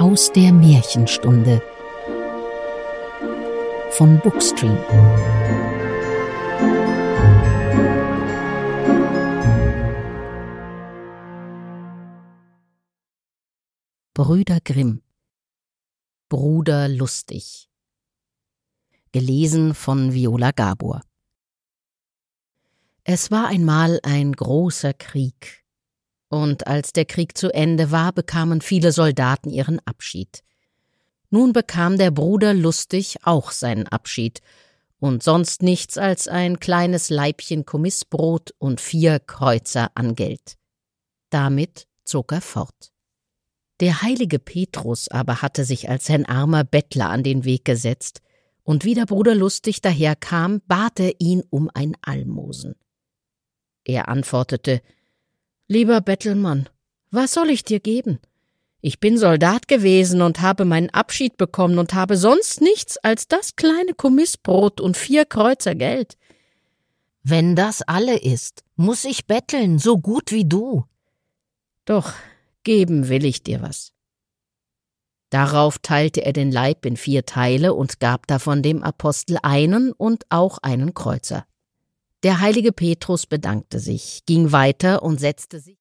aus der Märchenstunde von Bookstream. Brüder Grimm. Bruder Lustig. Gelesen von Viola Gabor. Es war einmal ein großer Krieg. Und als der Krieg zu Ende war, bekamen viele Soldaten ihren Abschied. Nun bekam der Bruder Lustig auch seinen Abschied und sonst nichts als ein kleines Laibchen Kommissbrot und 4 Kreuzer an Geld. Damit zog er fort. Der heilige Petrus aber hatte sich als ein armer Bettler an den Weg gesetzt, und wie der Bruder Lustig daherkam, bat er ihn um ein Almosen. Er antwortete: »Lieber Bettelmann, was soll ich dir geben? Ich bin Soldat gewesen und habe meinen Abschied bekommen und habe sonst nichts als das kleine Kommissbrot und 4 Kreuzer Geld.« »Wenn das alle ist, muss ich betteln, so gut wie du.« »Doch geben will ich dir was.« Darauf teilte er den Leib in 4 Teile und gab davon dem Apostel einen und auch einen Kreuzer. Der heilige Petrus bedankte sich, ging weiter und setzte sich